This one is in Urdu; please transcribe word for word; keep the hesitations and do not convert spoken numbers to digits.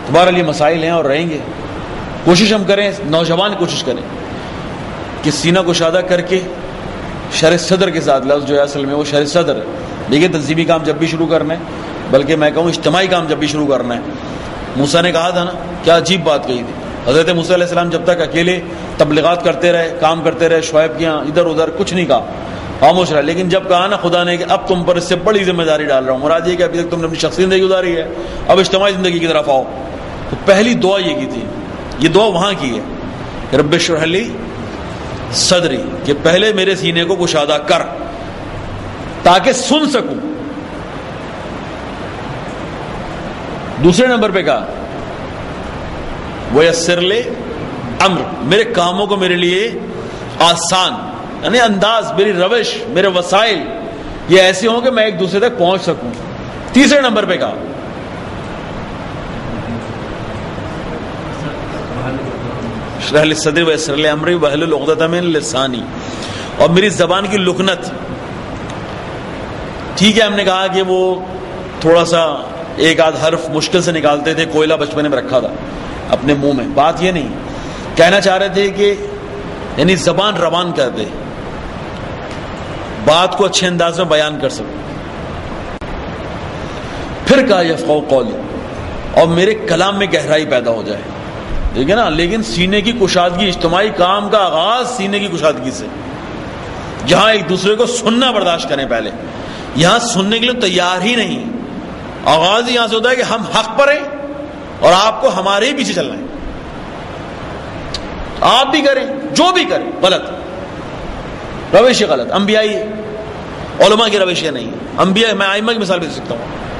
تمہارے لیے مسائل ہیں اور رہیں گے. کوشش ہم کریں, نوجوان کوشش کریں کہ سینہ کشادہ کر کے شرح صدر کے ساتھ, لفظ جو ہے اصل میں وہ شرح صدر ہے. دیکھیے تنظیمی کام جب بھی شروع کرنا ہے, بلکہ میں کہوں اجتماعی کام جب بھی شروع کرنا ہے, موسیٰ نے کہا تھا نا, کیا عجیب بات کہی تھی. حضرت موسیٰ علیہ السلام جب تک اکیلے تبلیغات کرتے رہے, کام کرتے رہے, شعیب کے یہاں ادھر ادھر کچھ نہیں کہا, خاموش رہا. لیکن جب کہا نا خدا نے کہ اب تم پر اس سے بڑی ذمہ داری ڈال رہا ہوں, مراد یہ کہ ابھی تک تم نے اپنی شخصی زندگی گزاری ہے, اب اجتماعی زندگی کی طرف آؤ, تو پہلی دعا یہ کی تھی. یہ دعا وہاں کی ہے, رب اشرح لی صدری, کہ پہلے میرے سینے کو کشادہ کر تاکہ سن سکوں. دوسرے نمبر پہ کہا وَيَسِّرْ لِي امر, میرے کاموں کو میرے لیے آسان, یعنی انداز, میری روش, میرے وسائل یہ ایسے ہوں کہ میں ایک دوسرے تک پہنچ سکوں. تیسرے نمبر پہ کہا اشرح لی صدری ویسر لی امری واحلل عقدۃ من لسانی, اور میری زبان کی لکنت. ٹھیک ہے, ہم نے کہا کہ وہ تھوڑا سا ایک آدھ حرف مشکل سے نکالتے تھے, کوئلہ بچپنے میں رکھا تھا اپنے منہ میں. بات یہ نہیں, کہنا چاہ رہے تھے کہ یعنی زبان روان کر دے, بات کو اچھے انداز میں بیان کر سکے. پھر کہا یفقہوا قولی, اور میرے کلام میں گہرائی پیدا ہو جائے. ٹھیک ہے نا, لیکن سینے کی کشادگی, اجتماعی کام کا آغاز سینے کی کشادگی سے, جہاں ایک دوسرے کو سننا برداشت کریں. پہلے یہاں سننے کے لیے تیار ہی نہیں, آغاز یہاں سے ہوتا ہے کہ ہم حق پر ہیں اور آپ کو ہمارے ہی پیچھے چلنا ہے. آپ بھی کریں, جو بھی کریں, غلط روش غلط. انبیاء علماء کی روش یہ نہیں. انبیاء, میں ائمہ کی مثال بھی دے سکتا ہوں,